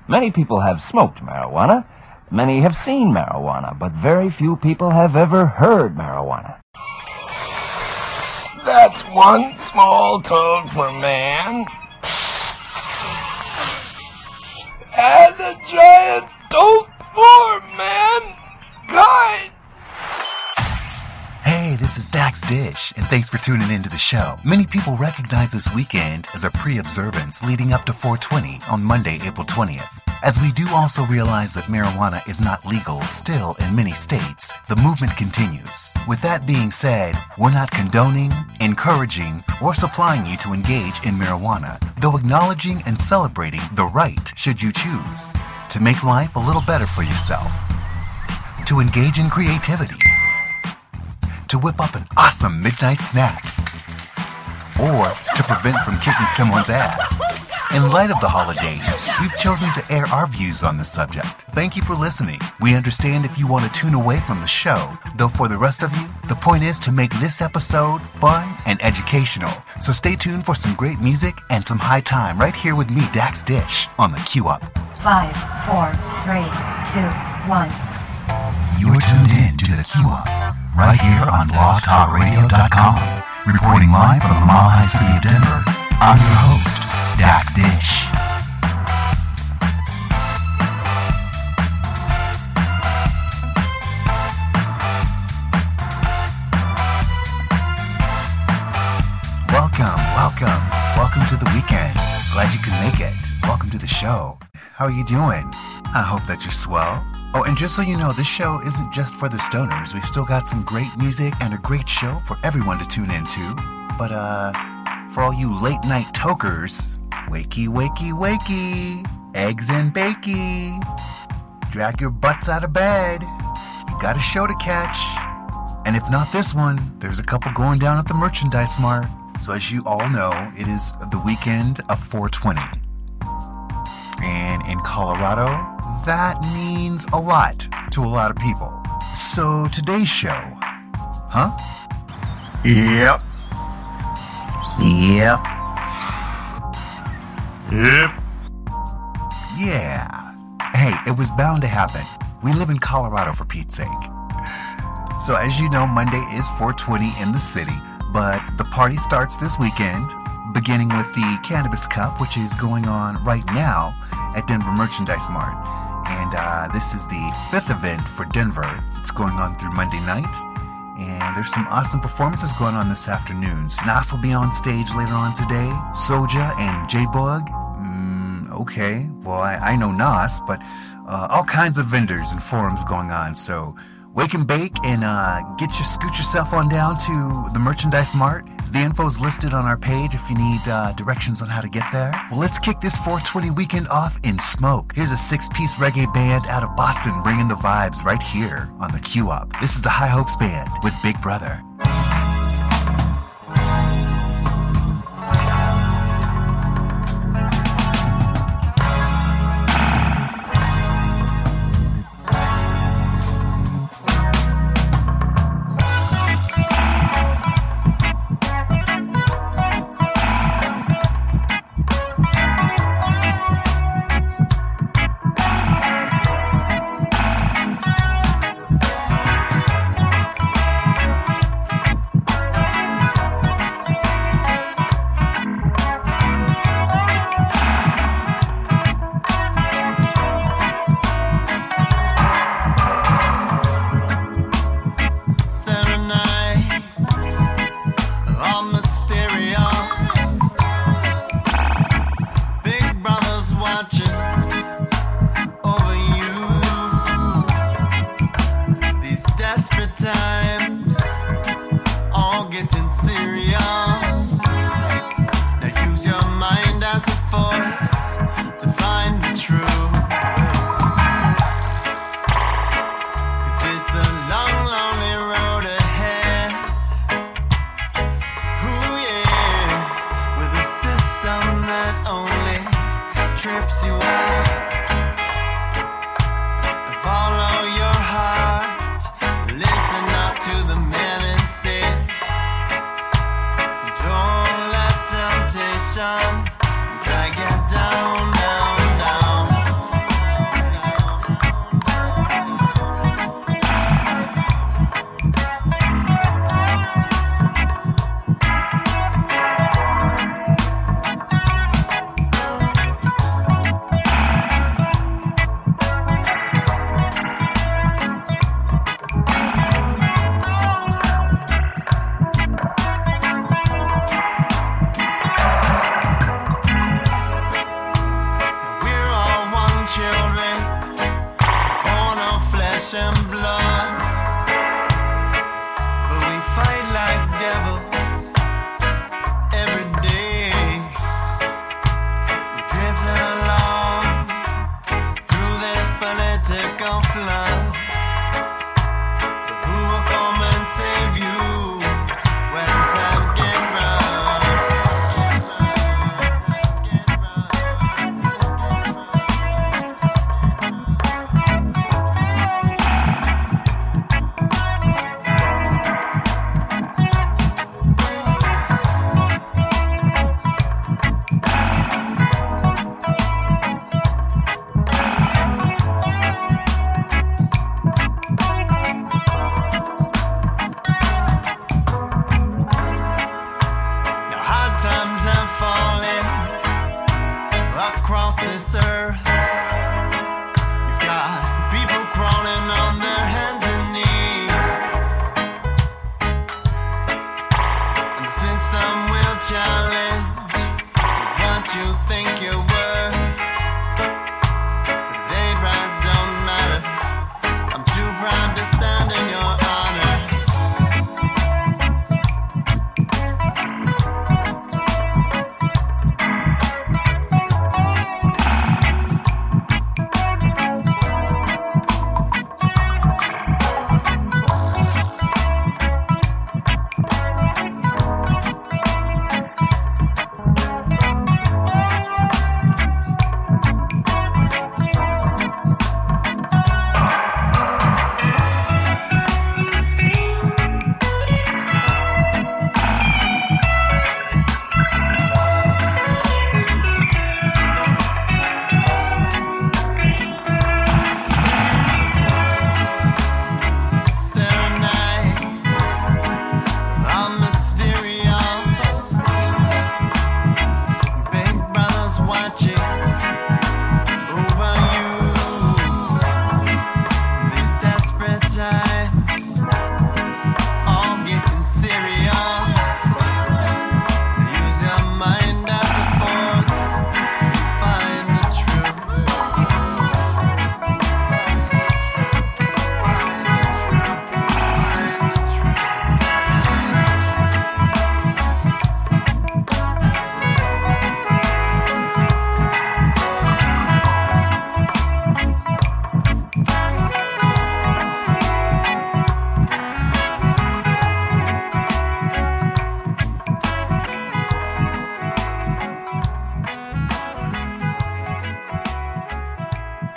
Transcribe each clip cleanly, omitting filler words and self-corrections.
Many people have smoked marijuana. Many have seen marijuana, but very few people have ever heard marijuana. That's one small toad for man, and a giant toad for mankind. Hey, this is Dax Dish, and thanks for tuning in to the show. Many people recognize this weekend as a pre-observance leading up to 420 on Monday, April 20th. As we do also realize that marijuana is not legal still in many states, the movement continues. With that being said, we're not condoning, encouraging, or supplying you to engage in marijuana, though acknowledging and celebrating the right should you choose to make life a little better for yourself, to engage in creativity, to whip up an awesome midnight snack, or to prevent from kicking someone's ass. In light of the holiday, we've chosen to air our views on the subject. Thank you for listening. We understand if you want to tune away from the show, though for the rest of you, the point is to make this episode fun and educational. So stay tuned for some great music and some high time right here with me, Dax Dish, on the Q Up. 5, 4, 3, 2, 1. You're tuned in to the Q Up, right here on blogtalkradio.com. Reporting live from the Mile High City of Denver, I'm your host, Dax Dish. Welcome to the weekend. Glad you could make it. Welcome to the show. How are you doing? I hope that you're swell. Oh, and just so you know, this show isn't just for the stoners. We've still got some great music and a great show for everyone to tune into. But, for all you late night tokers, wakey, wakey, wakey, eggs and bakey. Drag your butts out of bed. You got a show to catch. And if not this one, there's a couple going down at the Merchandise Mart. So as you all know, it is the weekend of 420. And in Colorado, that means a lot to a lot of people. So today's show, huh? Yep. Yeah. Hey, it was bound to happen. We live in Colorado, for Pete's sake. So as you know, Monday is 420 in the city, but the party starts this weekend, beginning with the Cannabis Cup, which is going on right now at Denver Merchandise Mart. And this is the 5th event for Denver. It's going on through Monday night. And there's some awesome performances going on this afternoon. Nas will be on stage later on today. Soja and J-Bug. Okay. Well, I know Nas, but all kinds of vendors and forums going on. So wake and bake and scoot yourself on down to the Merchandise Mart. The info's listed on our page if you need directions on how to get there. Well, let's kick this 420 weekend off in smoke. Here's a 6-piece reggae band out of Boston bringing the vibes right here on the Q Up. This is the High Hopes Band with Big Brother. Drag you down, down, down.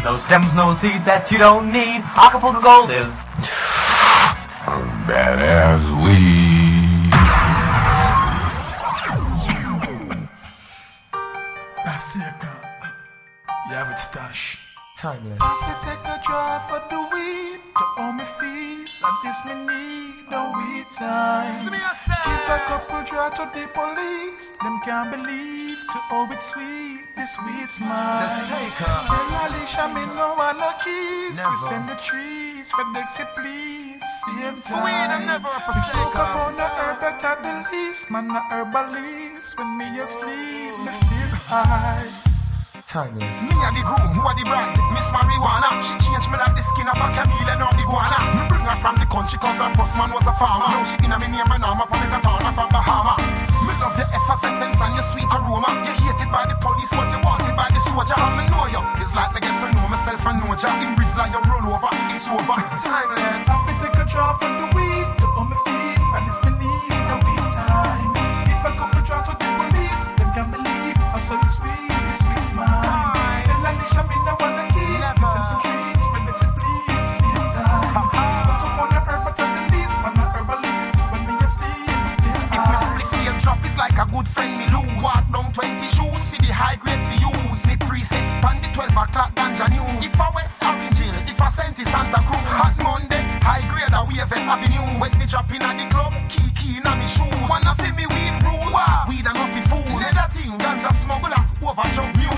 No stems, no seeds that you don't need. Acapulco Gold is badass weed. That's it, you have it stash. Timeless. I take a drive for the weed to all me feet. Like this me need no weed time. Give a couple draw to the police. Them can't believe to all it's sweet. This weed's mine. Tell Alicia me no one no keys. We send the trees for the exit please. Same time. We spoke about the herb that I the least. Man the herbalist. When me asleep, me still high. Timeless. Me a the groom, who a the bride, Miss Marijuana. She changed me like the skin of a chameleon or the iguana. Me bring her from the country cause her first man was a farmer. Now she in a me name and I'm up on the katana from Bahama. Me love the effervescence and your sweet aroma. You hated by the police but you wanted by the soldier. And me know you, it's like me get to know myself and know ya. In Rizla you roll over, it's over. Timeless. I fi take a draw from the weed to on my feet. And this me need no weed time. If I come to draw to the police, them can't believe I saw it sweet. Tell Alicia me no wanna kiss. We send some trees, when it's a please. Same time. Spoke up on the herb but on the least. Man a herbalist. When me a steam, still if my split feel drop is like a good friend me lose. Walk down 20 shoes for the high grade for use. Me preset pan the 12 o'clock ganja news. If I West Orange Hill, if I sent to Santa Cruz. Hot Mondays, high grade a Wave Avenue. When me drop in at the club, key in a me shoes. Wanna feel me weed rules. Weed and off the fools. Leather thing, ganja smuggler, overjump news.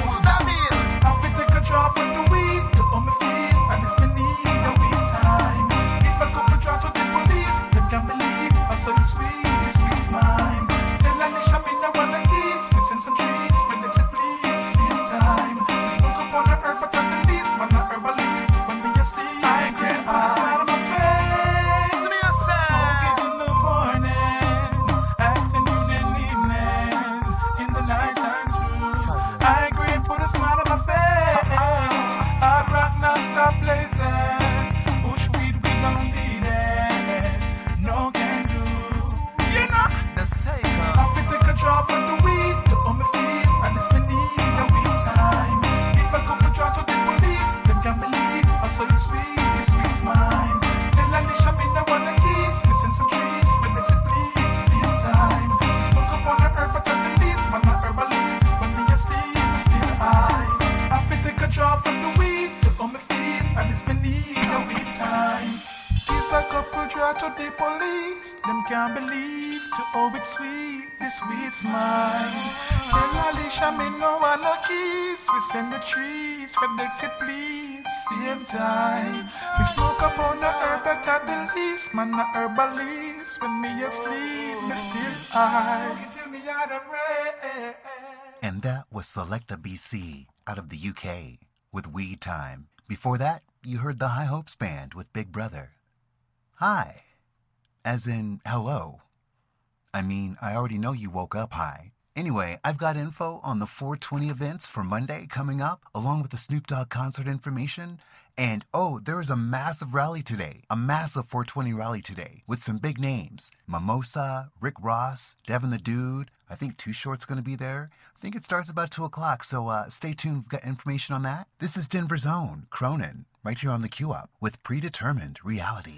I fi take a draw from the weed to on my feet. And this me need no weed time. If I come to draw to the police, them can't believe I saw it sweet. This sweet's mine. Tell Alicia me no wanna kiss. We send some trees, when it's a please. Same time. We spoke up on the herb but on the least. Man a herbalist. When we a sleep, I can't put a smile on my face. Smoke it in the morning, afternoon and evening, in the night time too. I agree, put a smile on my face. Hard rock now stop blazing. Bush weed we don't need it. No can do. You know The Saker. I fi take a draw from the weed to on my feet. And this me need no weed time. If I come to draw to the police, them can't believe I saw it sweet. This sweet's mine. Tell Alicia me no wanna kiss. We send some trees, when it's a please. Same time. We spoke up on the herb but on the least. Man a herbalist. When me asleep, me still high. I fi take a draw from the weed to on my feet. And this me need no weed time. Give a couple draw to the police. Them can't believe to oh it's sweet. This weed's mine. Tell Alicia me no one no keys. We send the trees for the exit please. Same time. We smoke up on the herb that I the least. Man a herbalist. When me asleep, me still high. Till me out of rain. And that was Selecta BC out of the UK with Weed Time. Before that, you heard the High Hopes Band with Big Brother. Hi. As in, hello. I mean, I already know you woke up high. Anyway, I've got info on the 420 events for Monday coming up, along with the Snoop Dogg concert information. And oh, there is a massive rally today, a massive 420 rally today with some big names. Mimosa, Rick Ross, Devin the Dude. I think Too Short's going to be there. I think it starts about 2 o'clock, so stay tuned. We've got information on that. This is Denver's own Cronin, right here on the Q Up with Predetermined Reality.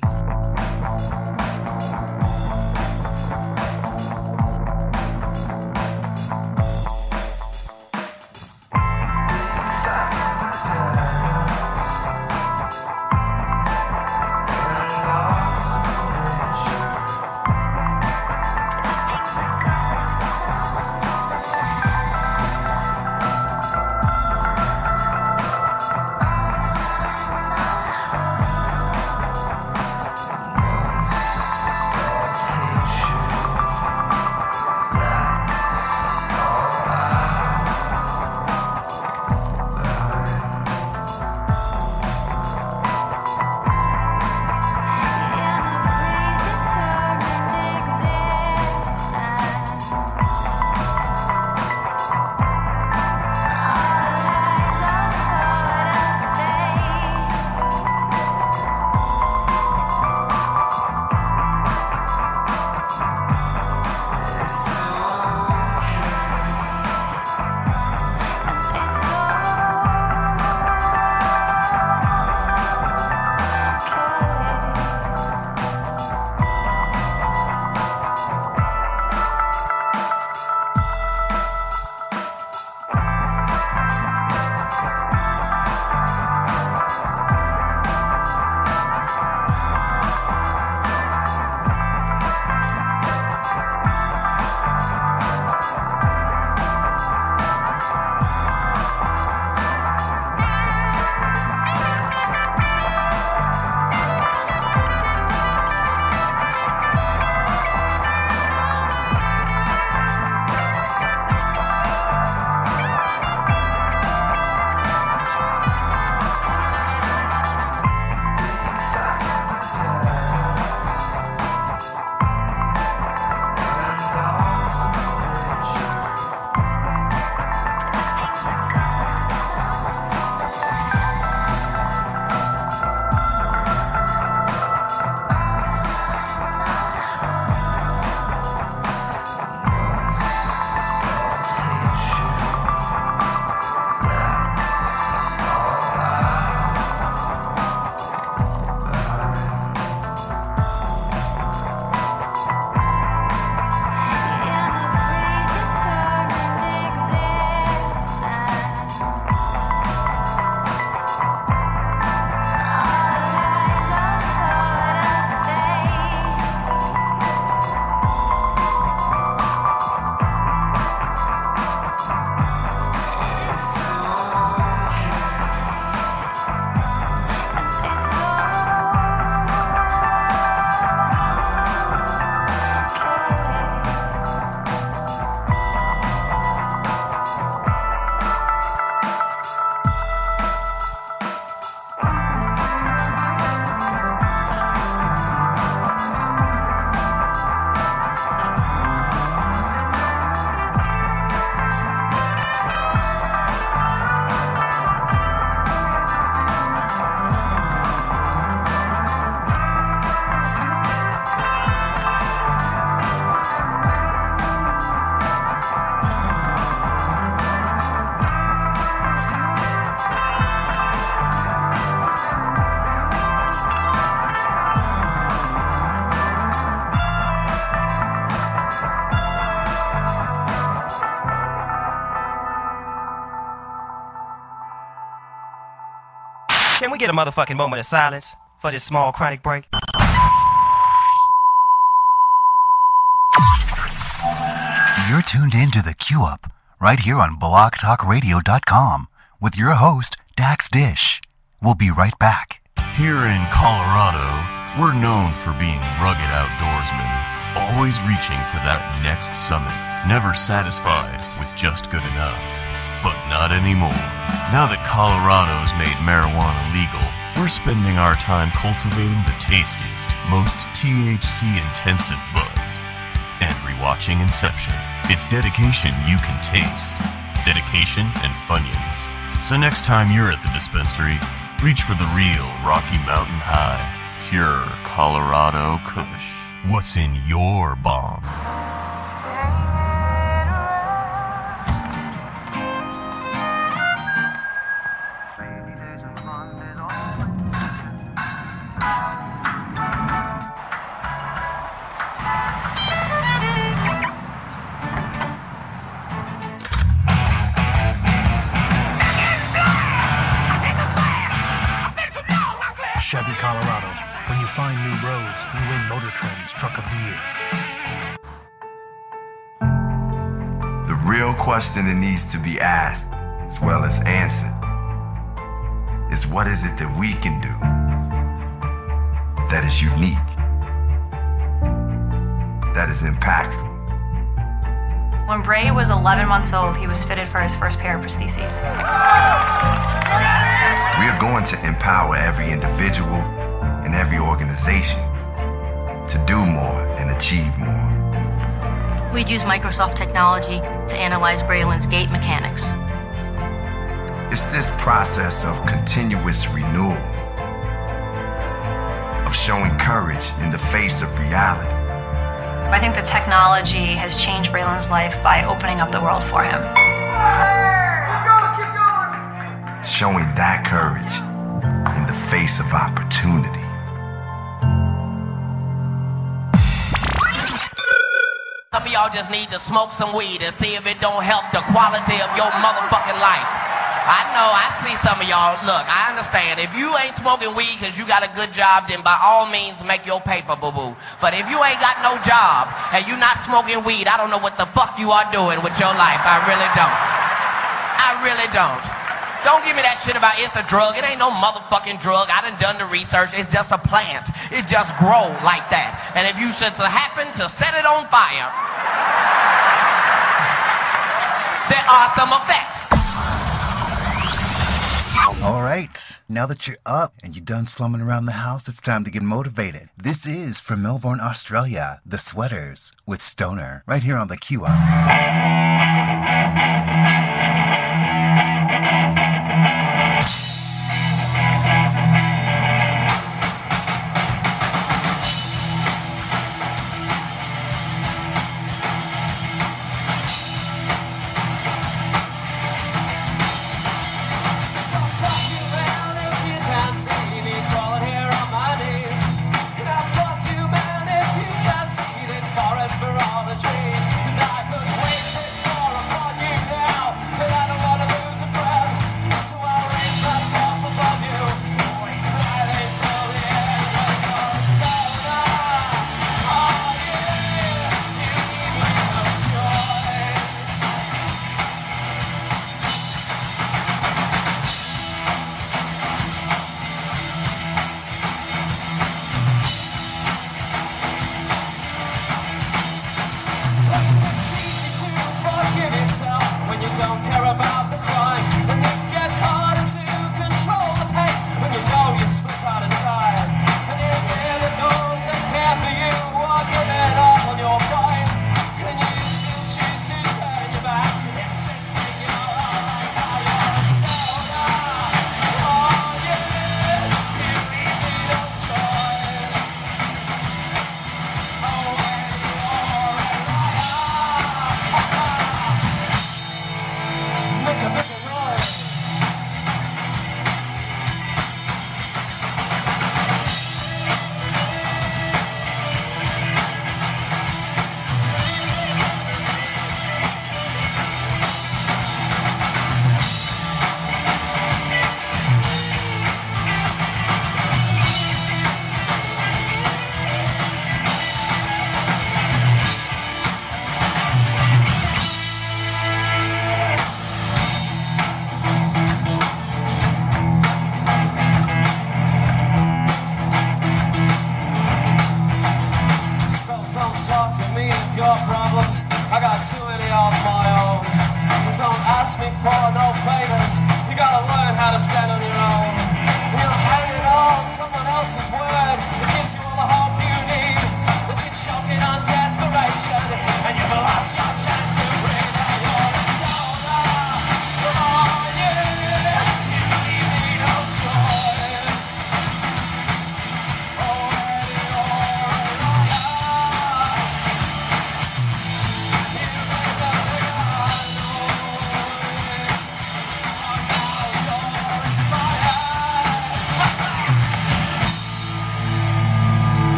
Can we get a motherfucking moment of silence for this small chronic break? You're tuned in to the Q Up right here on blogtalkradio.com with your host, Dax Dish. We'll be right back. Here in Colorado, we're known for being rugged outdoorsmen, always reaching for that next summit, never satisfied with just good enough. But not anymore. Now that Colorado's made marijuana legal, we're spending our time cultivating the tastiest, most THC-intensive buds. And rewatching Inception. It's dedication you can taste. Dedication and Funyuns. So next time you're at the dispensary, reach for the real Rocky Mountain High, pure Colorado Kush. What's in your bomb? Chevy, Colorado. When you find new roads, you win Motor Trend's Truck of the Year. The real question that needs to be asked, as well as answered, is what is it that we can do that is unique, that is impactful? When Bray was 11 months old, he was fitted for his first pair of prostheses. We are going to empower every individual and every organization to do more and achieve more. We'd use Microsoft technology to analyze Braylon's gait mechanics. It's this process of continuous renewal, of showing courage in the face of reality. I think the technology has changed Braylon's life by opening up the world for him. Showing that courage in the face of opportunity. Some of y'all just need to smoke some weed and see if it don't help the quality of your motherfucking life. I know, I see some of y'all. Look, I understand. If you ain't smoking weed because you got a good job, then by all means make your paper, boo-boo. But if you ain't got no job and you not smoking weed, I don't know what the fuck you are doing with your life. I really don't. I really don't. Don't give me that shit about it's a drug. It ain't no motherfucking drug. I done the research. It's just a plant. It just grow like that. And if you should happen to set it on fire, there are some effects. All right, now that you're up and you're done slumming around the house, it's time to get motivated. This is from Melbourne, Australia, The Sweaters with Stoner, right here on the Q Up. Forest for all the trees, 'cause I could wait this far upon you now.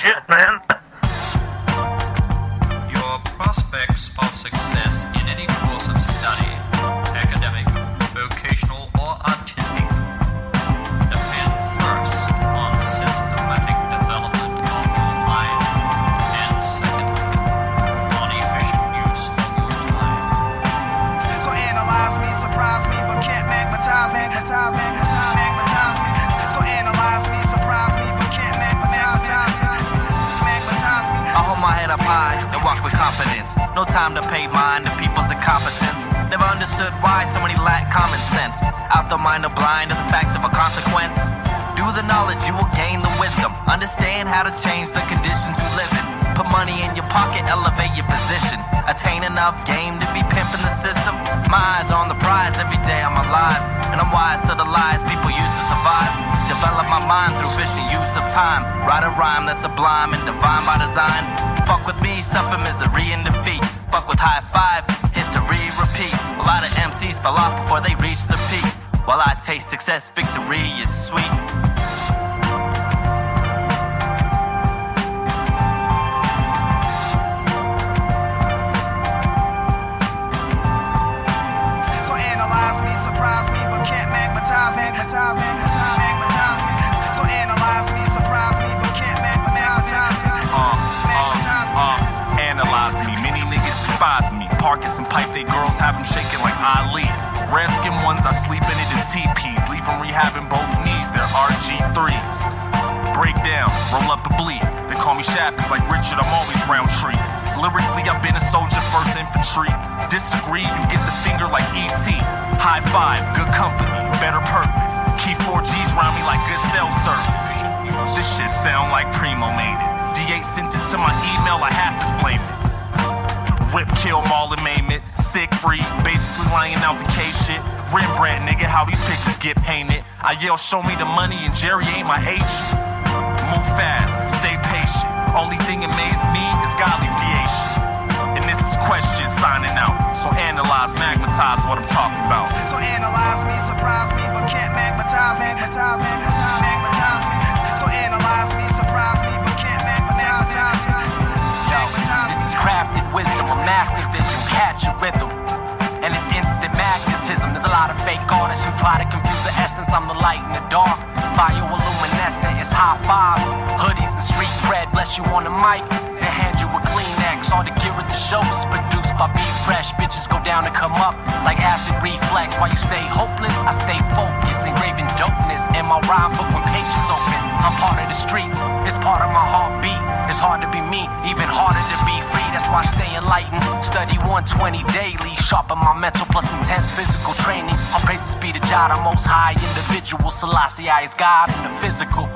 shit, man. Your prospects of success in any course of study, academic, vocational, or artistic, depend first on systematic development of your mind, and second, on efficient use of your time. So analyze me, surprise me, but can't magnetize me. Magnetize me. So analyze me, surprise me, but can't magnetize me. I hold my head up high and walk with confidence. No time to pay mind to people's incompetence. Never understood why so many lack common sense. Out the mind of blind to the fact of a consequence. Do the knowledge, you will gain the wisdom. Understand how to change the conditions you live in. Put money in your pocket, elevate your position. Attain enough game to be pimping the system. My eyes on the prize, every day I'm alive. And I'm wise to the lies people use to survive. Develop my mind through efficient use of time. Write a rhyme that's sublime and divine by design. Fuck with me, suffer misery and defeat. Fuck with high five, history repeats. A lot of MCs fell off before they reached the peak. While I taste success, victory is sweet. So analyze me, surprise me, but can't magnetize me. Magnetize me. So analyze me, surprise me, but can't magnetize me. Analyze me, many niggas despise me. Parkins and pipe, they girls have them shaking like Ali. Red skin ones, I sleep in it in TPs. Leave them rehabbing both knees, they're RG3s. Break down, roll up and bleed. They call me Shaft, cause like Richard, I'm always round tree. Lyrically, I've been a soldier, 1st infantry. Disagree, you get the finger like E.T. High five, good company, better purpose. Keep 4Gs round me like good cell service. This shit sound like Primo made it. D8 sent it to my email, I had to flame it. Whip, kill, maul, and maim it. Sick, free, basically lying out the K shit. Rembrandt, nigga, how these pictures get painted. I yell, show me the money, and Jerry ain't my H. Move fast, stay patient. Only thing amazed me is godly creations. And this is questions signing out. So analyze, magnetize what I'm talking about. So analyze me, surprise me, but can't magnetize me. Magnetize me. So analyze me, surprise me, but can't magnetize me. Yo, this is crafted wisdom, a master vision, catch a rhythm. And it's instant magnetism. There's a lot of fake artists who try to confuse the essence. I'm the light in the dark, bioluminescent, it's high five. Hoodies and street bread, bless you on the mic. They hand you a Kleenex. All the gear at the show is produced by Be Fresh. Bitches go down and come up like acid reflex. While you stay hopeless, I stay focused. Engraving dopeness in my rhyme book when pages open. I'm part of the streets, it's part of my heartbeat. It's hard to be me, even harder to be free. That's why I stay enlightened. Study 120 daily, sharpen my mental plus intense physical training. All praises be to Jah, the most high individual. Selassie I is God in the physical.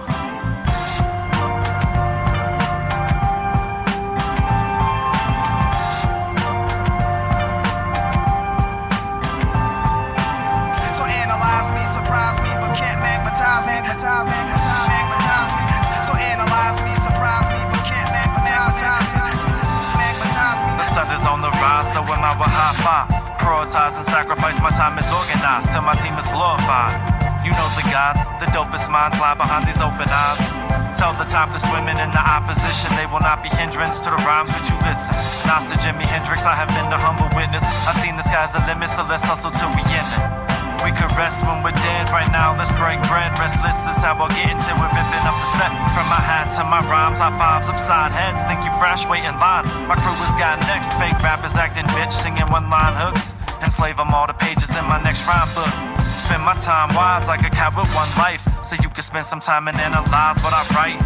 So analyze me, surprise me, but can't magnetize me. Magnetize me. So analyze me, surprise me, but can't magnetize me. The sun is on the rise, so am I with high five. Prioritize and sacrifice, my time is organized till my team is glorified. You know the guys, the dopest minds lie behind these open eyes. Tell the topless women in the opposition they will not be hindrance to the rhymes which you listen. Nas to Jimi Hendrix, I have been the humble witness. I've seen the sky's the limit, so let's hustle till we in it. We could rest when we're dead. Right now, let's break bread. Restless is how I'll get until we're ripping up the set. From my hat to my rhymes, high fives, upside heads. Think you fresh, wait in line. My crew has got next. Fake rappers acting bitch, singing one-line hooks. Enslave them all the pages in my next rhyme book. Spend my time wise like a cat with one life. So you can spend some time and analyze what I write.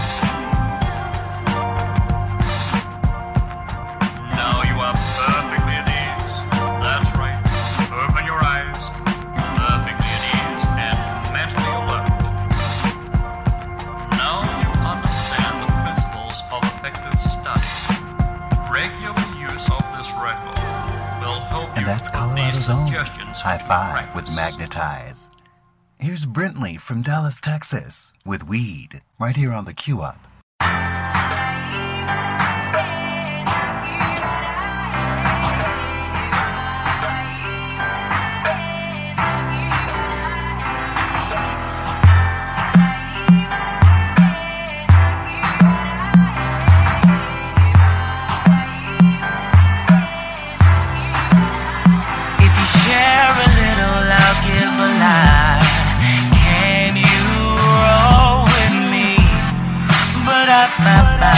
Now you are perfectly They'll help And you that's put Colorado's these own suggestions High into Five with practice. Magnetize. Here's Brentley from Dallas, Texas with Weed, right here on the Q Up. Share a little, I'll give a lot. Can you roll with me? Ba-da-ba-ba.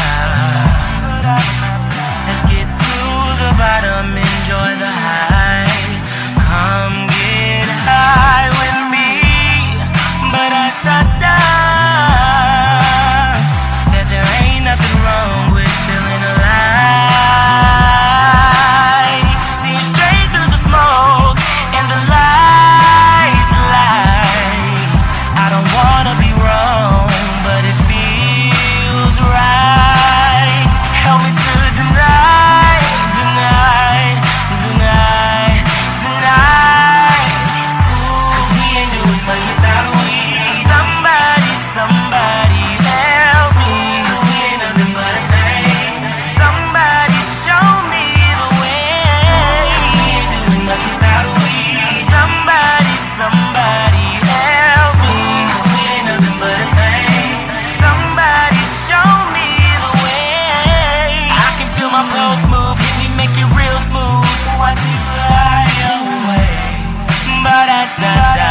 Let's get to the bottom, enjoy the high. Come get high with me. Ba-da-da-da. Said there ain't nothing wrong with feeling alive. See straight through the smoke and the lights. I don't wanna be wrong, but it feels right. Help me to deny, deny, deny, deny. 'Cause we ain't doing much without a weed. Somebody, somebody help me. 'Cause we ain't nothing but a thing. Somebody show me the way. 'Cause we ain't doing much without a weed. Somebody, somebody help me. 'Cause we ain't nothing but a thing. Somebody show me the way. I can feel my pulse move, hit me, make it real smooth. So watch me fly away. Ba-da-da-da,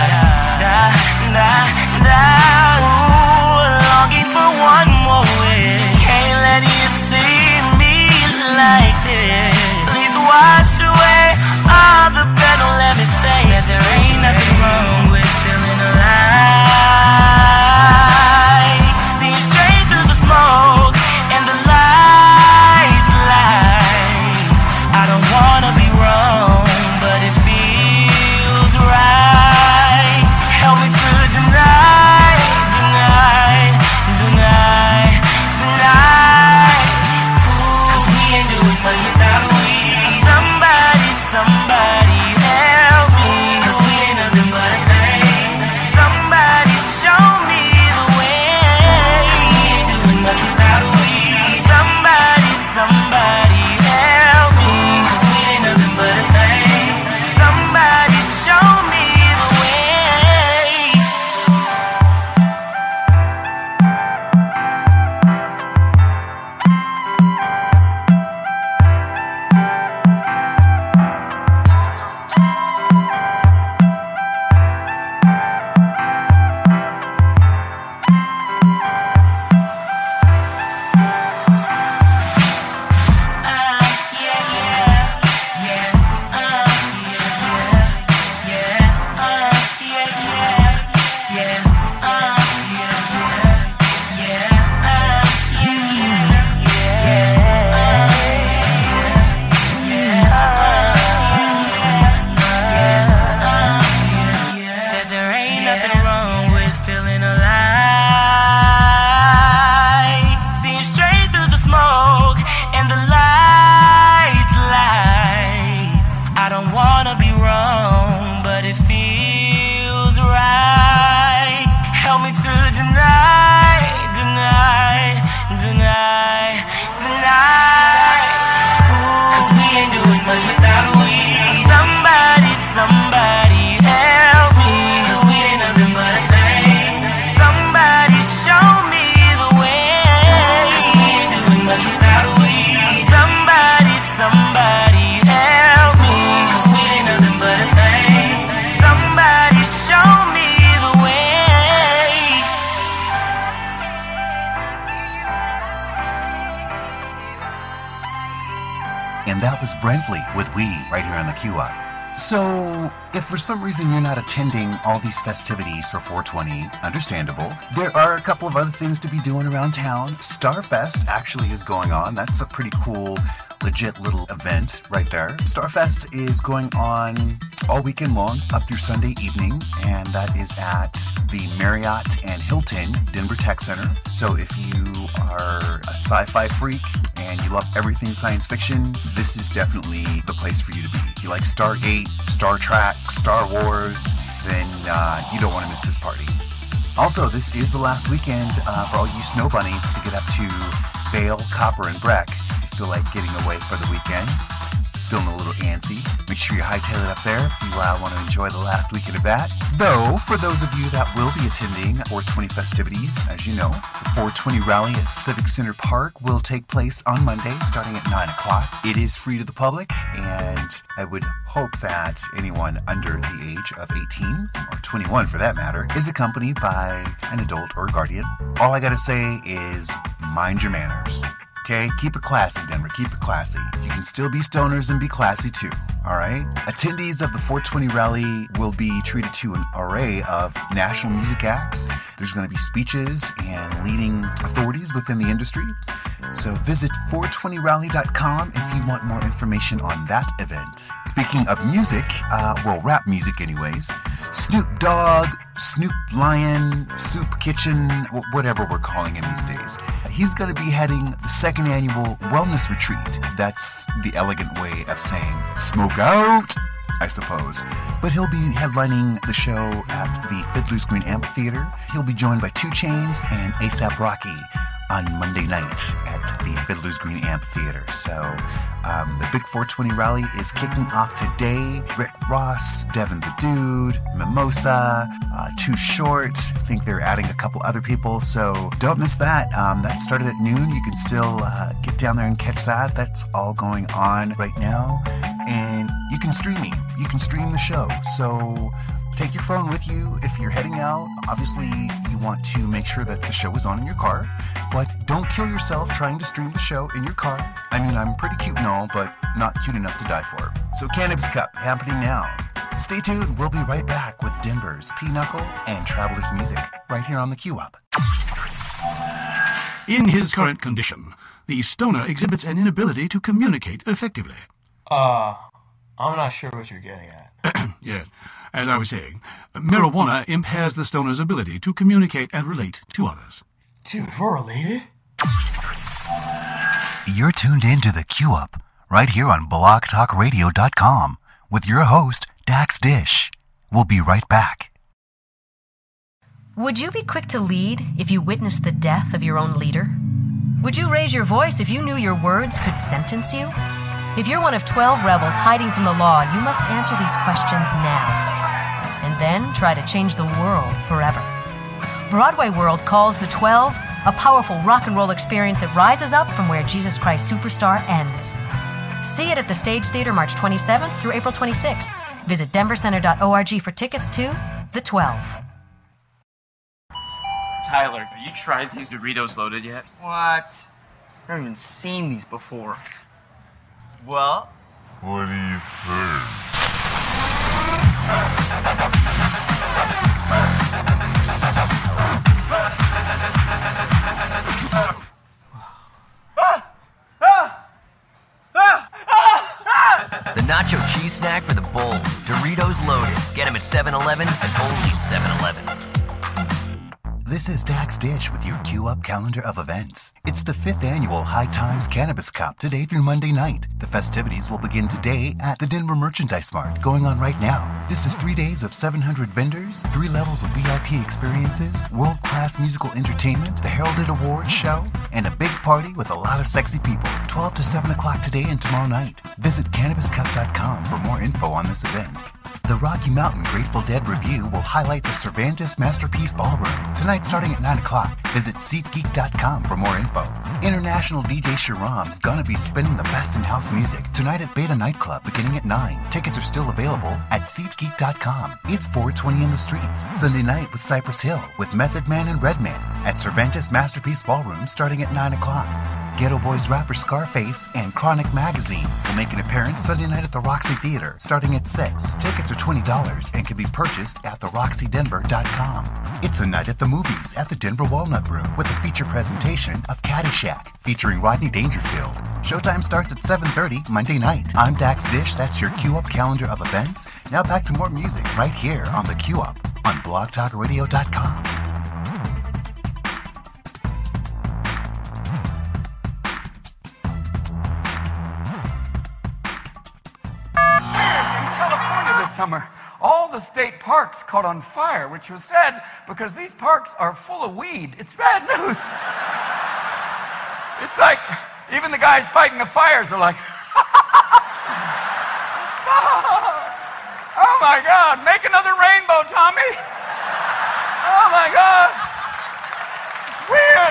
da-da-da. Ooh, longing for one more wish. Can't let you see me like this. Please wash away all the better, let me say that there ain't nothing wrong with feeling alive. Seeing straight through the smoke and the lights. I don't wanna be wrong, but it feels right. Help me to deny, deny, deny, deny. 'Cause we ain't doing much without a weed. Somebody, somebody help me. 'Cause we ain't nothing but a thing. Somebody show me the way. 'Cause we ain't doing much without a weed. Somebody, somebody help me. 'Cause we ain't nothing but a thing. Somebody show me the way. Said there ain't nothing wrong with feeling alive. Seeing straight through the smoke and the lights. I don't wanna be wrong, but it feels right. Help me to deny, deny, deny, deny. 'Cause we ain't doing much without a weed. Somebody, somebody help me. 'Cause we ain't nothing but a thing. Somebody show me the way. 'Cause we ain't doing much without a weed. Somebody, somebody help me. 'Cause we ain't nothing but a thing. Somebody show me the way. And that was Brentley with Weed right here on the Q Up. So, if for some reason you're not attending all these festivities for 420, understandable. There are a couple of other things to be doing around town. Starfest actually is going on. That's a pretty cool legit little event right there. Starfest is going on all weekend long up through Sunday evening, and that is at the Marriott and Hilton Denver Tech Center. So if you are a sci-fi freak and you love everything science fiction, this is definitely the place for you to be. If you like Stargate, Star Trek, Star Wars, then you don't want to miss this party. Also, this is the last weekend for all you snow bunnies to get up to Vail, Copper, and Breck. If you feel like getting away for the weekend, feeling a little antsy, make sure you hightail it up there if you want to enjoy the last weekend of that. Though, for those of you that will be attending 420 festivities, as you know, the 420 rally at Civic Center Park will take place on Monday starting at 9 o'clock. It is free to the public, and I would hope that anyone under the age of 18, or 21 for that matter, is accompanied by an adult or guardian. All I gotta say is mind your manners. Okay, keep it classy, Denver. Keep it classy. You can still be stoners and be classy too. All right? Attendees of the 420 rally will be treated to an array of national music acts. There's going to be speeches and leading authorities within the industry. So visit 420rally.com if you want more information on that event. Speaking of music, well, rap music anyways, Snoop Dogg, Snoop Lion, Soup Kitchen, whatever we're calling him these days. He's going to be heading the second annual wellness retreat. That's the elegant way of saying smoke out, I suppose. But he'll be headlining the show at the Fiddler's Green Amphitheater. He'll be joined by 2 Chainz and A$AP Rocky on Monday night at the Fiddler's Green Amphitheater. So the Big 420 rally is kicking off today. Rick Ross, Devin the Dude, Mimosa, Too Short. I think they're adding a couple other people, so don't miss that. That started at noon. You can still get down there and catch that. That's all going on right now. And you can stream me. You can stream the show. So take your phone with you if you're heading out. Obviously, you want to make sure that the show is on in your car, but don't kill yourself trying to stream the show in your car. I mean, I'm pretty cute and all, but not cute enough to die for. So Cannabis Cup happening now. Stay tuned. We'll be right back with Denver's Pinochle and Traveler's Music right here on the Q Up. In his current condition, the stoner exhibits an inability to communicate effectively. I'm not sure what you're getting at. Yes. As I was saying, marijuana impairs the stoner's ability to communicate and relate to others. Dude, we're related? You're tuned in to the Q Up right here on blogtalkradio.com with your host, Dax Dish. We'll be right back. Would you be quick to lead if you witnessed the death of your own leader? Would you raise your voice if you knew your words could sentence you? If you're one of 12 rebels hiding from the law, you must answer these questions now. And then try to change the world forever. Broadway World calls the 12 a powerful rock and roll experience that rises up from where Jesus Christ Superstar ends. See it at the Stage Theater March 27th through April 26th. Visit denvercenter.org for tickets to The 12. Tyler, have you tried these Doritos Loaded yet? What? I haven't even seen these before. Well, what do you think? The nacho cheese snack for the bold. Doritos Loaded. Get them at 7-Eleven and only at 7-Eleven. This is Dax Dish with your Q Up calendar of events. It's the 5th annual High Times Cannabis Cup today through Monday night. The festivities will begin today at the Denver Merchandise Mart, going on right now. This is 3 days of 700 vendors, 3 levels of VIP experiences, world-class musical entertainment, the Heralded Awards show, and a big party with a lot of sexy people. 12 to 7 o'clock today and tomorrow night. Visit CannabisCup.com for more info on this event. The Rocky Mountain Grateful Dead Review will highlight the Cervantes Masterpiece Ballroom. Tonight starting at 9 o'clock. Visit SeatGeek.com for more info. International DJ Sharam's gonna be spinning the best in house music tonight at Beta Nightclub beginning at 9. Tickets are still available at SeatGeek.com. It's 420 in the streets. Sunday night with Cypress Hill with Method Man and Redman at Cervantes Masterpiece Ballroom starting at 9 o'clock. Ghetto Boys rapper Scarface and Chronic Magazine will make an appearance Sunday night at the Roxy Theater, starting at 6. Tickets are $20 and can be purchased at theroxydenver.com. It's a night at the movies at the Denver Walnut Room with a feature presentation of Caddyshack featuring Rodney Dangerfield. Showtime starts at 7:30 Monday night. I'm Dax Dish. That's your Q Up calendar of events. Now back to more music right here on the Q Up on blogtalkradio.com. Summer, all the state parks caught on fire, which was sad because these parks are full of weed. It's bad news. It's like even the guys fighting the fires are like, oh my God, make another rainbow, Tommy. Oh my God, it's weird.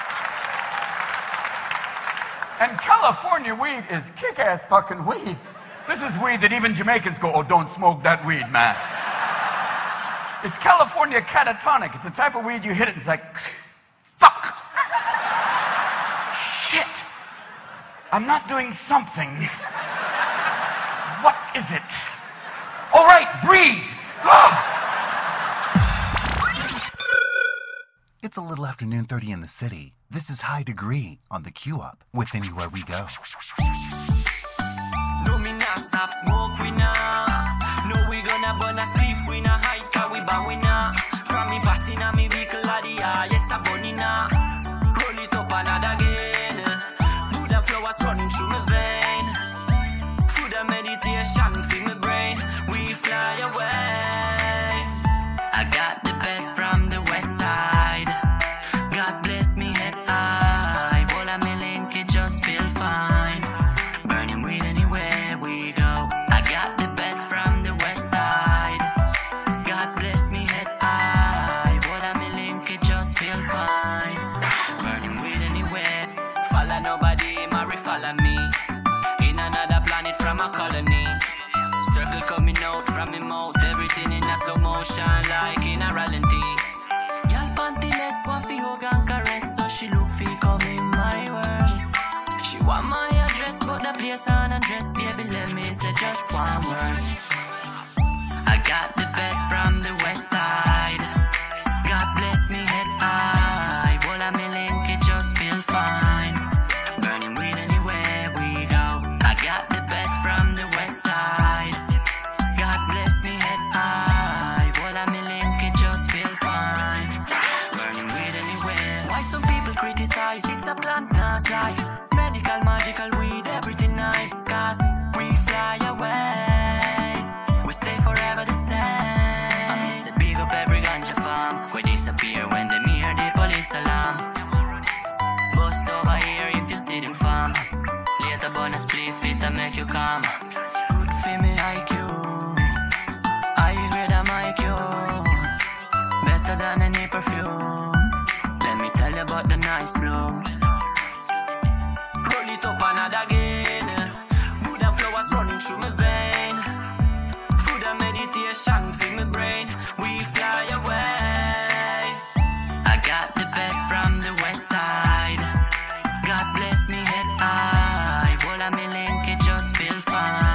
And California weed is kick-ass fucking weed. This is weed that even Jamaicans go, oh, don't smoke that weed, man. It's California catatonic. It's the type of weed you hit it and it's like, fuck. Shit. I'm not doing something. What is it? All right, breathe. It's a little after noon 30 in the city. This is High Degree on the Q Up with Anywhere We Go. No, me not stop smoke, we nah. No, we gonna burn a spliff, we nah. High car, we bow, we nah. From me passing on me vehicle, the yes, a bunny nah. Roll it up another again. Food and flowers running through my vein. Food and meditation, fill my brain. We fly away. I got the best from the west side. God bless me head high. All a million kids just feel fine. Burning weed anywhere we go. I got the best from the west side. God bless me head high. What a million kids just feel fine. Burning weed anywhere. Follow nobody, Mary follow me. In another planet from a colony. Circle coming out from me mouth. Everything in a slow motion like in a ralenti. Y'all pantyless want fi hug and caress. So she look fi come in my world. She want my address, but the place on undress, baby, let me say just one word. I got the best from the west side. God bless me head high. All a million kids just feel fine. Burning weed anywhere we go. I got the best from the west side. God bless me head high. All a million kids just feel fine. Burning weed anywhere. Why some people criticize? It's a plant, not like medical, magical weed, everything nice, cause we fly away. We stay forever the same. I miss the big up every ganja farm. We disappear when they hear the police alarm. Bust over here if you see them farm. Later bonus spliff it and make you calm. Good for me IQ. I grade a IQ. Better than any perfume. Let me tell you about the nice bloom. Roll it up another again. Food and flowers running through my vein. Food and meditation fill my brain. We fly away. I got the best from the west side. God bless me head high. All a million kids just feel fine.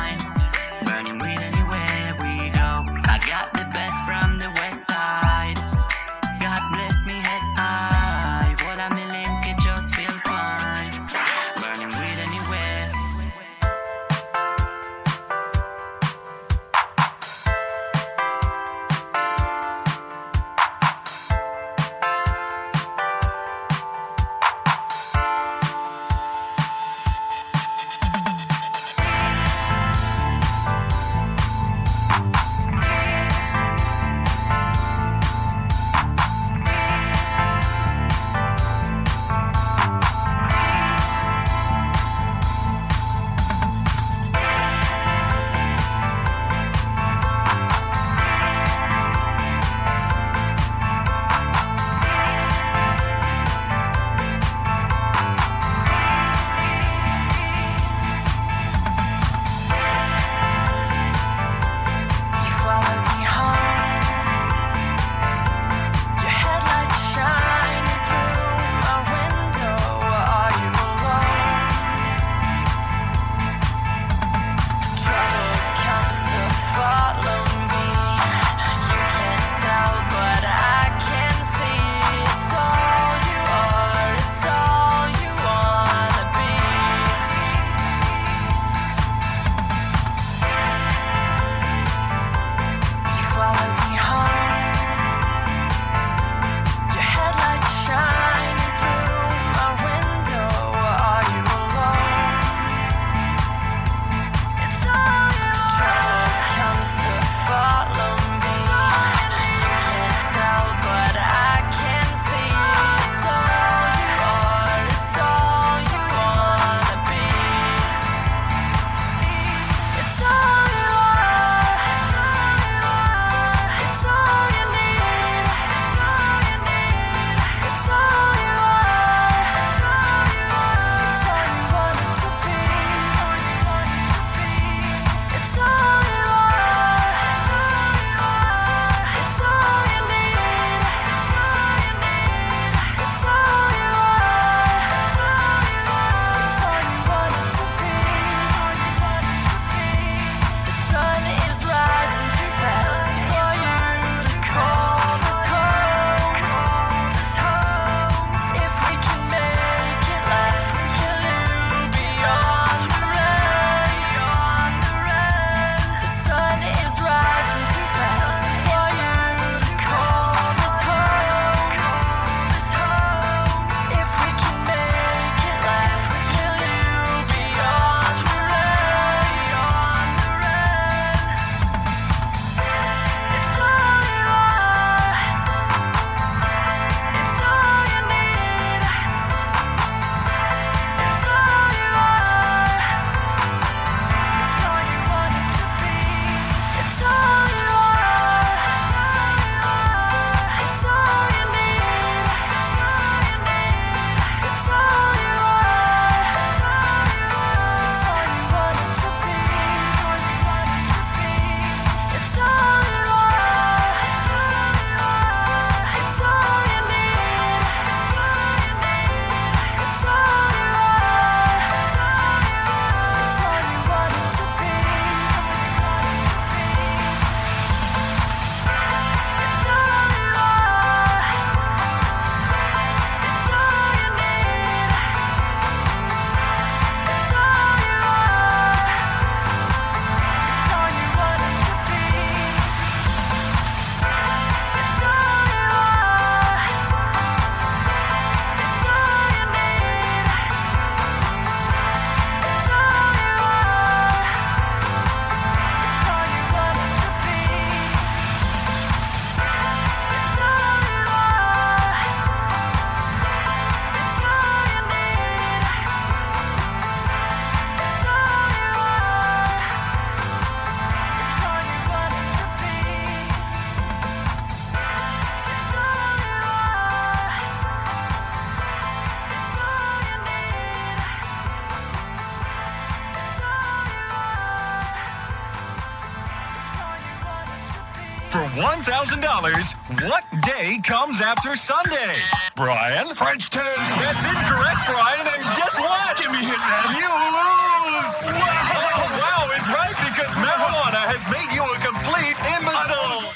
For $1,000, what day comes after Sunday? Brian? French toast. That's incorrect, Brian, and guess what? Give me that. You lose! Wow is right because marijuana has made you a complete imbecile.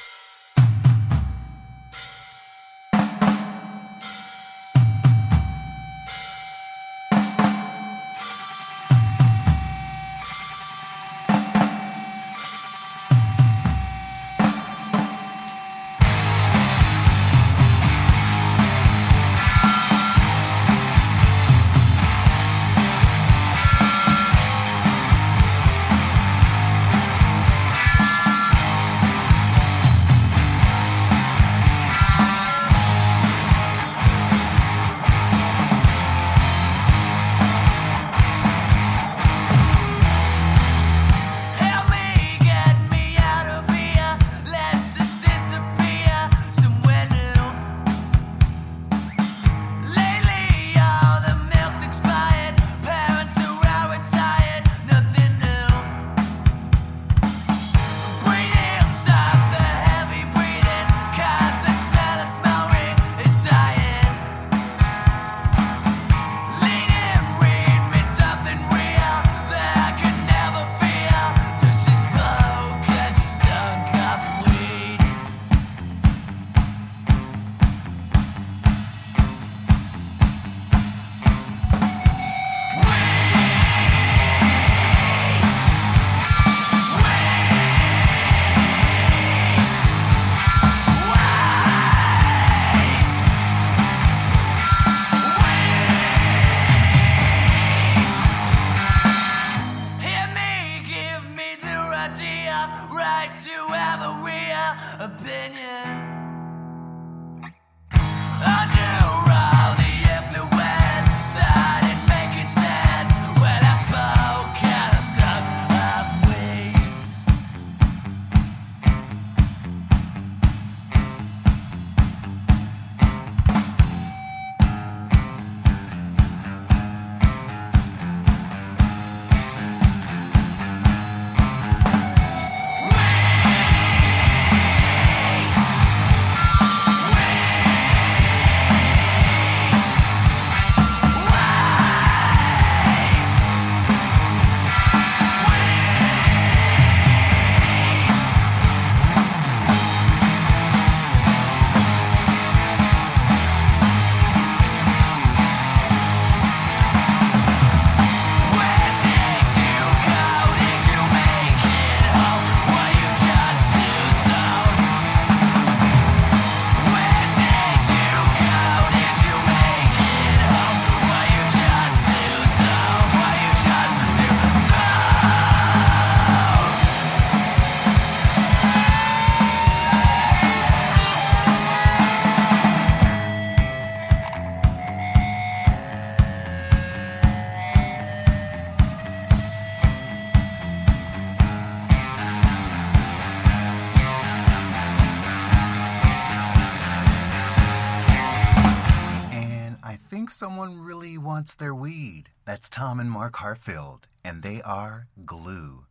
Someone really wants their weed. That's Tom and Mark Hartfield, and they are Gloo,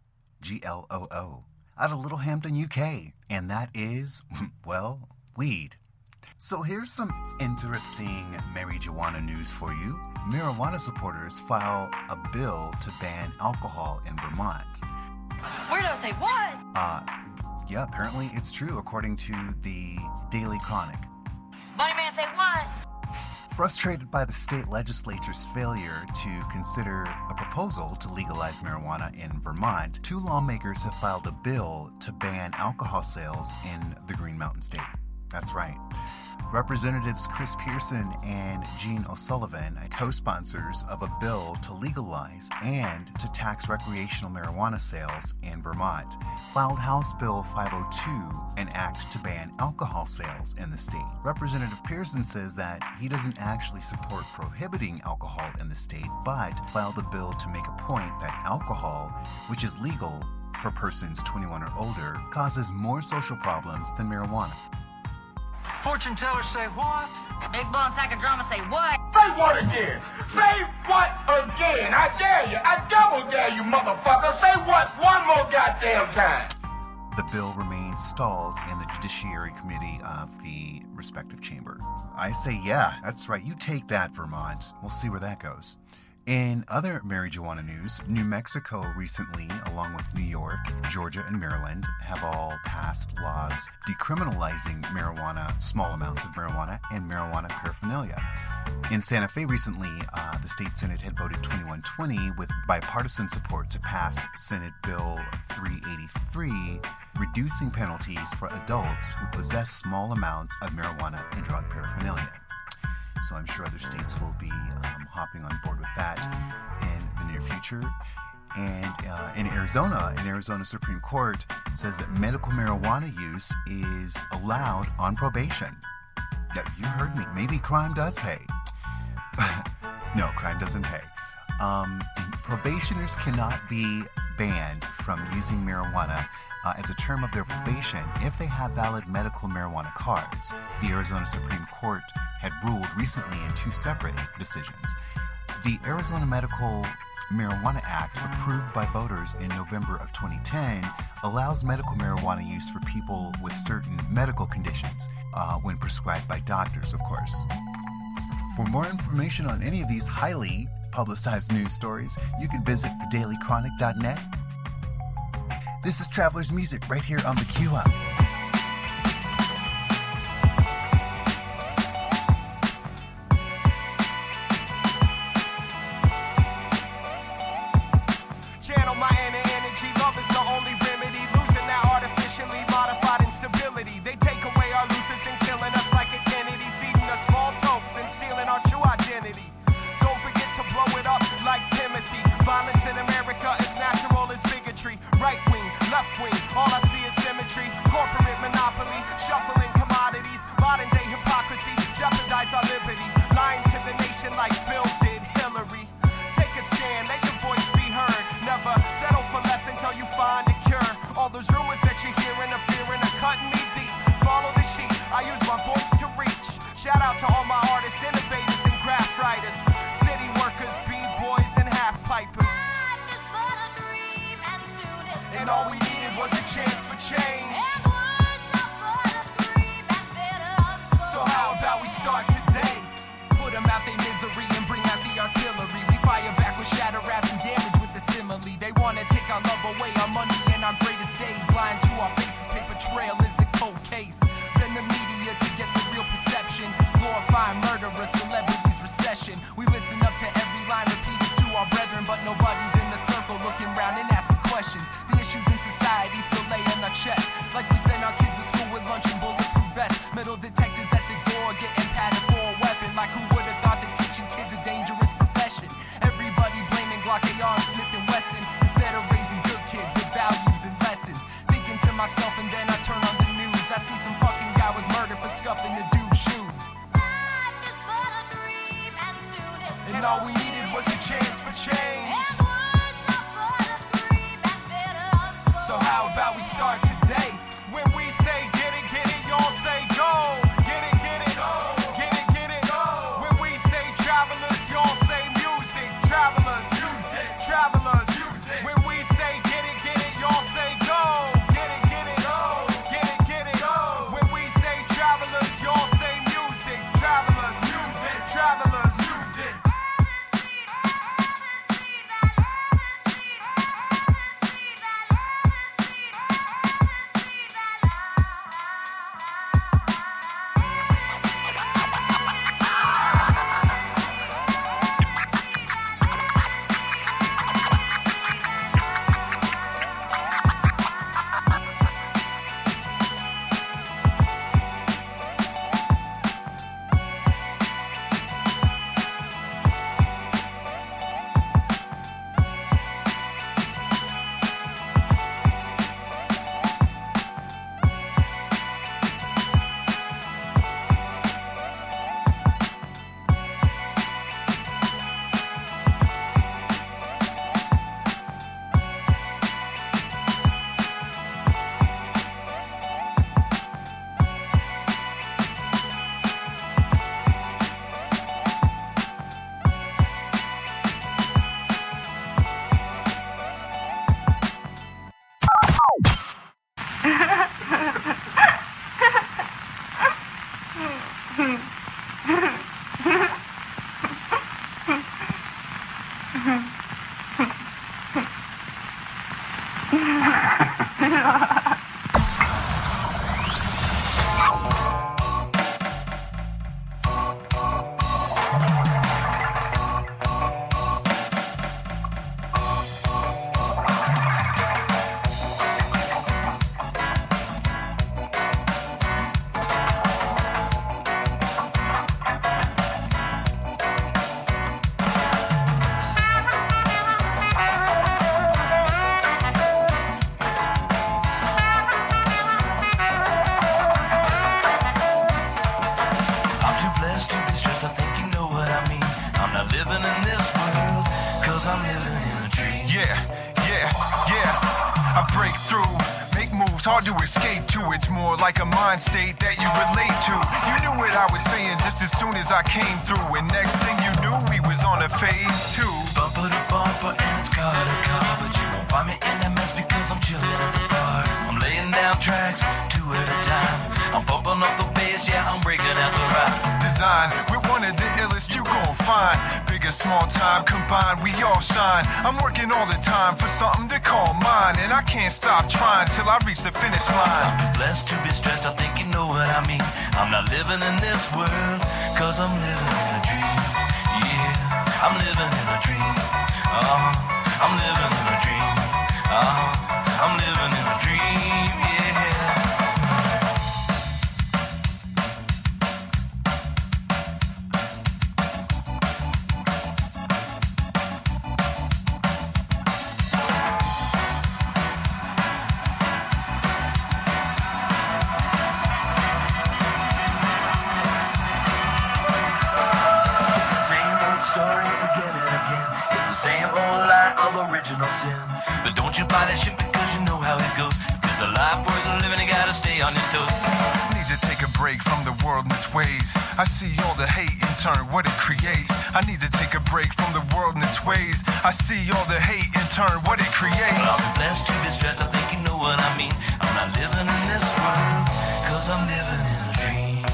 Gloo, out of Littlehampton, UK, and that is, well, weed. So here's some interesting marijuana news for you. Marijuana supporters file a bill to ban alcohol in Vermont. Weirdo say what? Yeah, apparently it's true, according to the Daily Chronic. Bunny Man say what? Frustrated by the state legislature's failure to consider a proposal to legalize marijuana in Vermont, 2 lawmakers have filed a bill to ban alcohol sales in the Green Mountain State. That's right. Representatives Chris Pearson and Gene O'Sullivan, co-sponsors of a bill to legalize and to tax recreational marijuana sales in Vermont, filed House Bill 502, an act to ban alcohol sales in the state. Representative Pearson says that he doesn't actually support prohibiting alcohol in the state, but filed the bill to make a point that alcohol, which is legal for persons 21 or older, causes more social problems than marijuana. Fortune tellers say what? Big blonde sack of drama say what? Say what again? Say what again? I dare you. I double dare you, motherfucker. Say what one more goddamn time. the bill remains stalled in the Judiciary Committee of the respective chamber. I say, yeah, that's right. You take that, Vermont. We'll see where that goes. In other marijuana news, New Mexico recently, along with New York, Georgia, and Maryland, have all passed laws decriminalizing marijuana, small amounts of marijuana, and marijuana paraphernalia. In Santa Fe recently, the state Senate had voted 21-20 with bipartisan support to pass Senate Bill 383, reducing penalties for adults who possess small amounts of marijuana and drug paraphernalia. So I'm sure other states will be hopping on board with that in the near future. And in Arizona Supreme Court says that medical marijuana use is allowed on probation. Yeah, you heard me. Maybe crime does pay. No, crime doesn't pay. Probationers cannot be banned from using marijuana as a term of their probation if they have valid medical marijuana cards. The Arizona Supreme Court had ruled recently in two separate decisions. The Arizona Medical Marijuana Act, approved by voters in November of 2010, allows medical marijuana use for people with certain medical conditions, when prescribed by doctors, of course. For more information on any of these highly publicized news stories, you can visit thedailychronic.net. This is Traveler's Music right here on the Q Up. Channel my inner energy, love is the only remedy. Losing that artificially modified instability. They take away our Luthers and killing us like a Kennedy, feeding us false hopes and stealing our true identity. Don't forget to blow it up like Timothy. Violence in America is natural as bigotry. Right wing, left wing, all I see is symmetry. Corporate monopoly, shuffling commodities. Modern day hypocrisy, jeopardize our liberty. Lying to the nation like Bill did Hillary. Take a stand, let your voice be heard. Never settle for less until you find a cure. All those rumors that you hear interfering are cutting me deep. Follow the sheet, I use my voice to reach. Shout out to all my artists, innovators, and graph writers. City workers, b-boys, and half-pipers. And all we needed was a chance for change. So how about we start today? Put them out their misery and bring out the artillery. We fire back with shatter raps and damage with the simile. They wanna take our love away, our money and our greatest days. Lying to our faces, paper trail is a cold case. Then the media to get the real perception. Glorifying murderers, celebrities, recession. We listen up to every line repeated to our brethren, but nobody's in the circle looking round and asking questions. The issues in society still lay on our chest. Like we send our kids to school with lunch and bulletproof vests. Metal detectors at the door getting padded for a weapon. Like who would have thought that teaching kids a dangerous profession? Everybody blaming Glock AR and Smith & Wesson instead of raising good kids with values and lessons. Thinking to myself and then I turn on the news. I see some fucking guy was murdered for scuffing the dude's shoes. And all we needed was a chance for change. So how about we start today? When we say get it, y'all say go. Get it, go. Get it, go. When we say travelers, y'all say music. Travelers, music. Travelers, music. When we say get it, y'all say go. Get it, go. Get it, go. When we say travelers, y'all say music. Travelers, music. Travelers, music. moves, hard to escape to. It's more like a mind state that you relate to. You knew what I was saying just as soon as I came through, and next thing you knew, we was on a phase 2. Bumper to bumper and it's car to car, but you won't find me in that mess because I'm chilling at the bar. I'm laying down tracks 2 at a time. I'm bumping up the bass, yeah, I'm breaking out the rhyme. Design with one of the illest you gon' find. Big or small time combined, we all shine. I'm working all the time for something to call mine, and I can't stop trying till I reach the finish line. I'm too blessed to be stressed, I think you know what I mean. I'm not living in this world, cause I'm living in a dream. Yeah, I'm living in a dream. I'm living in a dream. I'm living in a dream, yeah. Original sin. But don't you buy that shit because you know how it goes. If it's a life worth living, you gotta stay on your toes. Need to take a break from the world and its ways. I see all the hate in turn, what it creates. I need to take a break from the world and its ways. I see all the hate in turn, what it creates. Well, I'm blessed to be stressed, I think you know what I mean. I'm not living in this world, cause I'm living in a dream.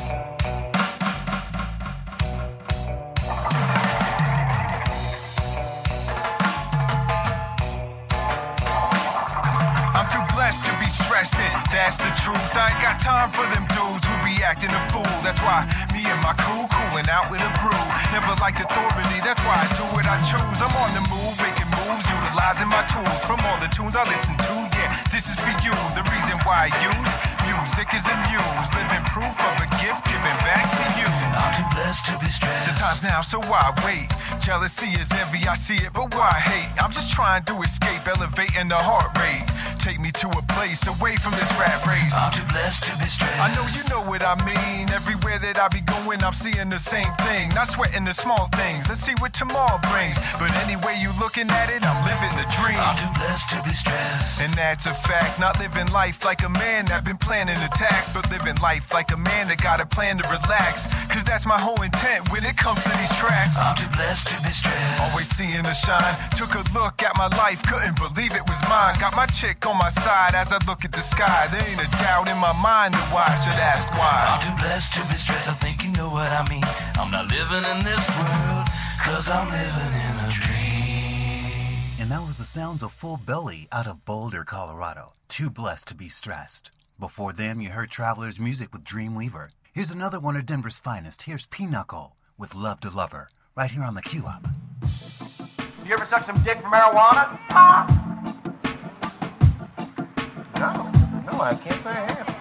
To be stressed in, that's the truth. I ain't got time for them dudes who be acting a fool. That's why me and my crew cooling out with a brew. Never liked authority, that's why I do what I choose. I'm on the move, making moves, utilizing my tools. From all the tunes I listen to, yeah, this is for you. The reason why I use music is amused. Living proof of a gift given back to you. I'm too blessed to be stressed. The time's now, so why wait? Jealousy is envy, I see it, but why hate? I'm just trying to escape, elevating the heart rate. Take me to a place away from this rat race. I'm too blessed to be stressed. I know you know what I mean. Everywhere that I be going, I'm seeing the same thing. Not sweating the small things. Let's see what tomorrow brings. But anyway you looking at it, I'm living the dream. I'm too blessed to be stressed. And that's a fact. Not living life like a man that been planning attacks, but living life like a man that got a plan to relax. Cause that's my whole intent when it comes to these tracks. I'm too blessed to be stressed. Always seeing the shine. Took a look at my life, couldn't believe it was mine. Got my chick on my side as I look at the sky. There ain't a doubt in my mind that why I should ask why. I'm too blessed to be stressed, I think you know what I mean. I'm not living in this world, cause I'm living in a dream. And that was the sounds of Full Belly out of Boulder, Colorado. Too blessed to be stressed. Before them, you heard Traveler's Music with Dreamweaver. Here's another one of Denver's finest. Here's Pinochle with Love to Lover, right here on the Q-Up. You ever suck some dick for marijuana? No, I can't say I have.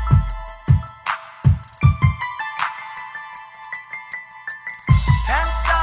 Can't stop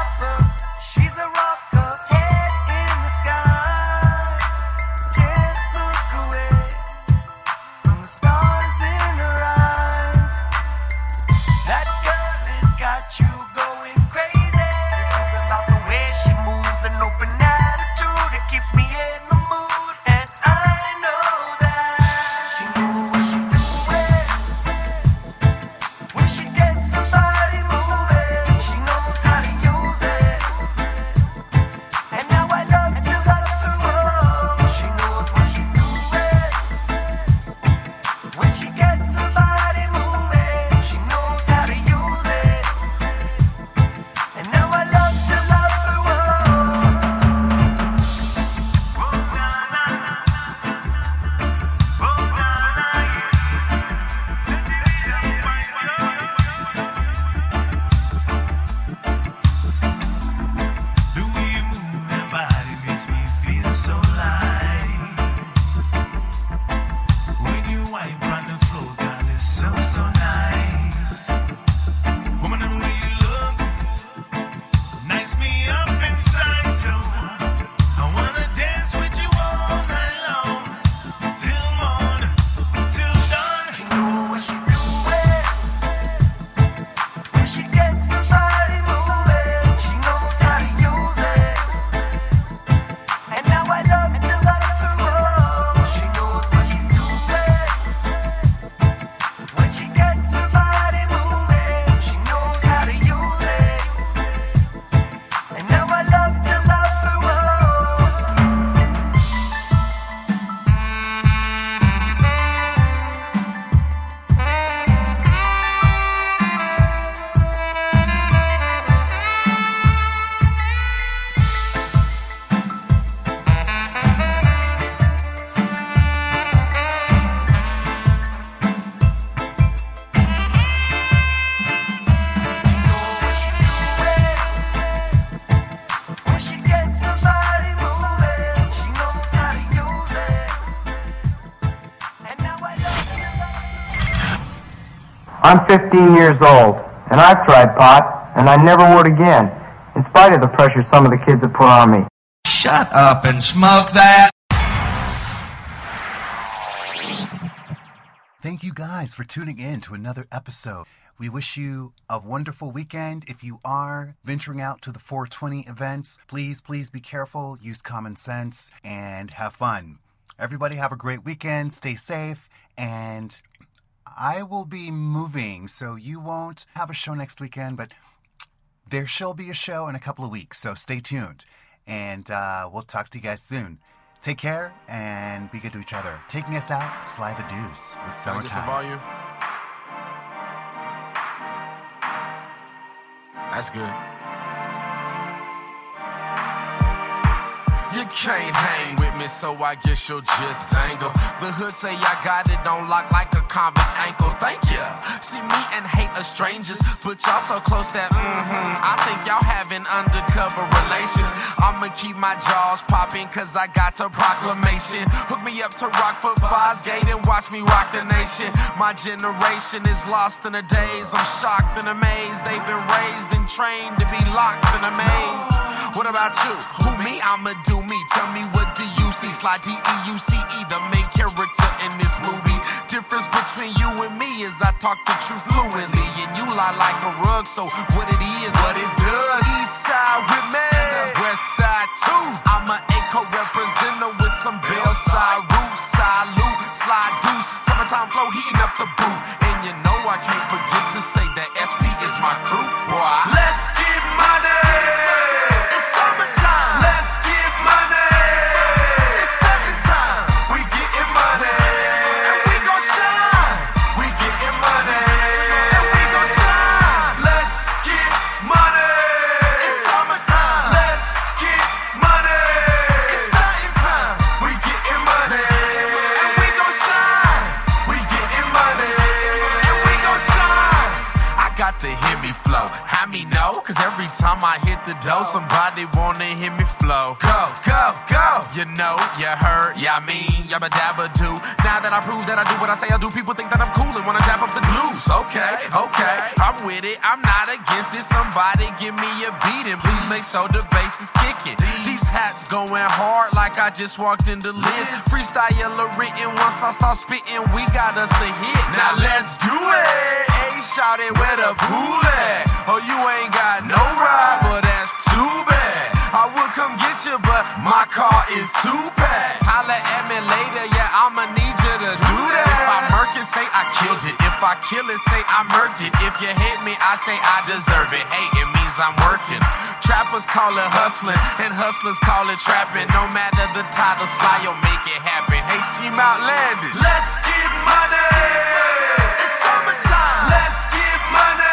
I'm 15 years old, and I've tried pot, and I never would again, in spite of the pressure some of the kids have put on me. Shut up and smoke that. Thank you guys for tuning in to another episode. We wish you a wonderful weekend. If you are venturing out to the 420 events, please be careful, use common sense, and have fun. Everybody have a great weekend, stay safe, and I will be moving, so you won't have a show next weekend, but there shall be a show in a couple of weeks, so stay tuned. And we'll talk to you guys soon. Take care and be good to each other. Taking us out, Sly the Deuce with Summertime. Can I get some volume? That's good. You can't hang with me, so I guess you'll just tangle. The hood say I got it on lock like a convict's ankle. Thank ya. See, me and hate are strangers, but y'all so close that I think y'all having undercover relations. I'ma keep my jaws popping, cause I got a proclamation. Hook me up to Rockford Fosgate and watch me rock the nation. My generation is lost in the days. I'm shocked and amazed. They've been raised and trained to be locked in a maze. What about you? Who me? I'ma do me. Tell me, what do you see? Sly D-E-U-C-E, the main character in this movie. Difference between you and me is I talk the truth fluently, and you lie like a rug, so what it is, what it does. East side with me, west side too. I'm an ACO representative with some Bellside roots. Salute, slide deuce, summertime flow heating up the booth. And you know I can't forget to say that SP is my crew, boy. Let's get money. Cause every time I hit the dough, somebody wanna hear me flow. Go, go, go. You know, you heard, yeah, I mean, yabba dabba do. Now that I prove that I do what I say I do, people think that I'm cool and wanna dap up the dudes. Okay, I'm with it, I'm not against it. Somebody give me a beat and please make sure the bass is kicking. These hats going hard like I just walked into Liz. Freestyle written, once I start spitting, we got us a hit. Now let's do it. Hey, shout it where the pool at. Oh, you ain't got no ride, but that's too bad. I would come get you, but my car is too packed. Holla at me later, yeah, I'ma need you to do that. If I murk it, say I killed it. If I kill it, say I murked it. If you hit me, I say I deserve it. Hey, it means I'm working. Trappers call it hustling, and hustlers call it trapping. No matter the title, Sly, you'll make it happen. Hey, Team Outlandish, let's get money. It's summertime. Let's get money.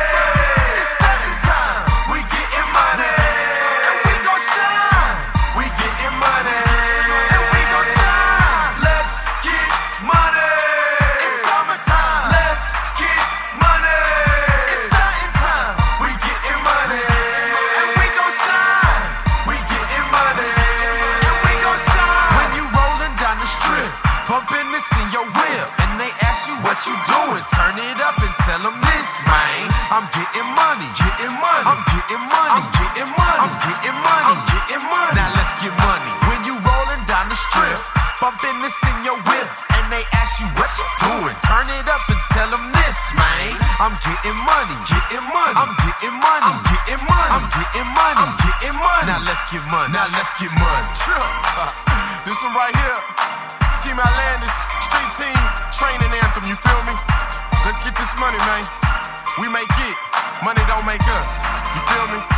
What you doing? Turn it up and tell them this, man. I'm getting money, getting money. I'm getting money, I'm getting money. I'm getting money, I'm getting money. Now let's get money. When you rolling down the strip, bumping this in your whip, and they ask you what you doing? Turn it up and tell them this, man. I'm getting money, getting money. I'm getting money, I'm getting money. I'm getting money, I'm getting money. Now let's get money. Now let's get money. This one right here, Team Outlandish, street team, training anthem, you feel me? Let's get this money, man. We make it, money don't make us, you feel me?